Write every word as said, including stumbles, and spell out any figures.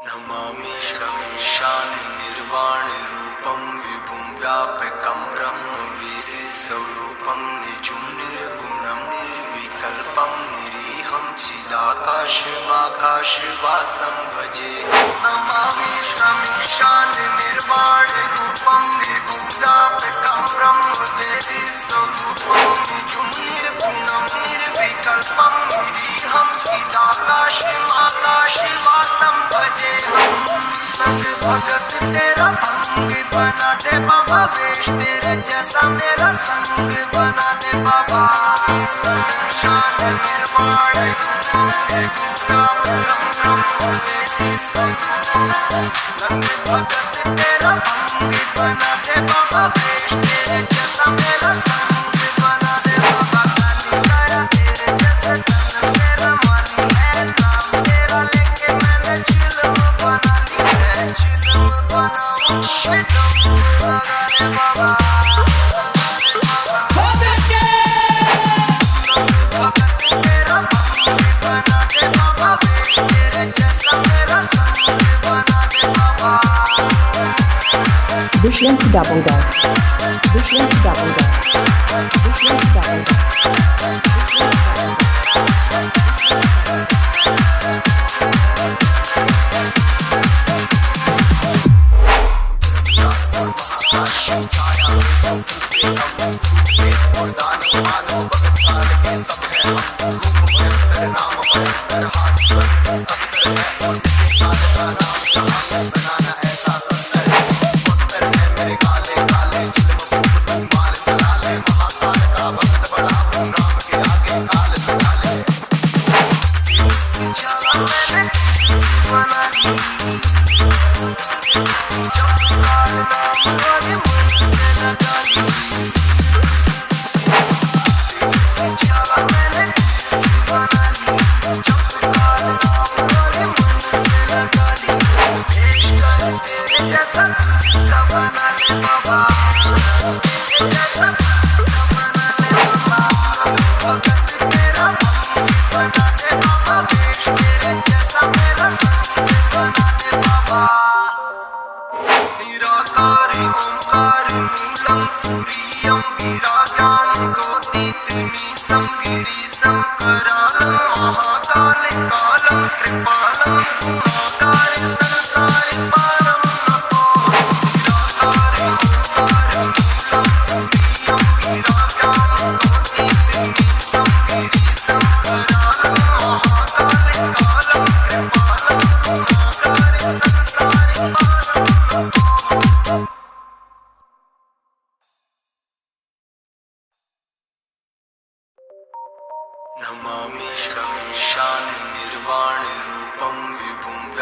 नमामि समीशानि निर्वाणरूपं विभुं व्यापकं ब्रह्मवेदस्वरूपं निजुं निर्गुणं निर्विकल्पं निरीहं चिदाकाशमाकाशवासं भजे। नमामि समीशानि निर्वाणरूपं विभुं व्यापकं ब्रह्मवेदस्वरूपं निजुं निर्गुणं निर्विकल्पं निरीहं चिदाकाशमाकाशवासं भजे। भगत तेरा भंग बना दे बाबा, वेश तेरे जैसा मेरा संग बना दे बाबा। समीशान निर्वाण भगत तेरा भंग बना दे बाबा, वेश तेरे जैसा मेरा संग बना दे बाबा। काली काया तेरे जैसे तन मेरा मानी है, नाम तेरा लेके मैंने चिलम बना ली है। चिलम बनाऊं मैं दम लगा दे बाबा। भगत तेरा भंग बना दे बाबा, वेश तेरे जैसा मेरा संग बना दे बाबा। Vishwan Double Dog. Vishwan Double Dog. Vishwan Double Dog. निराकारी ओंकार मूलं तुरीयं विराज्ञानिकोटितमीशं गिरीशं करालं महाकालिकालं कृपालं गुणाकारि संसारि पारं नतो। निराकारी ओंकार मूलं तुरीयं विराज्ञानिकोटितमीशं गिरीशं करालं महाकालिकालं कृपालं गुणाकारि संसारि पारं नतो। नमामि समीशानि निर्वाणरूपं विभुं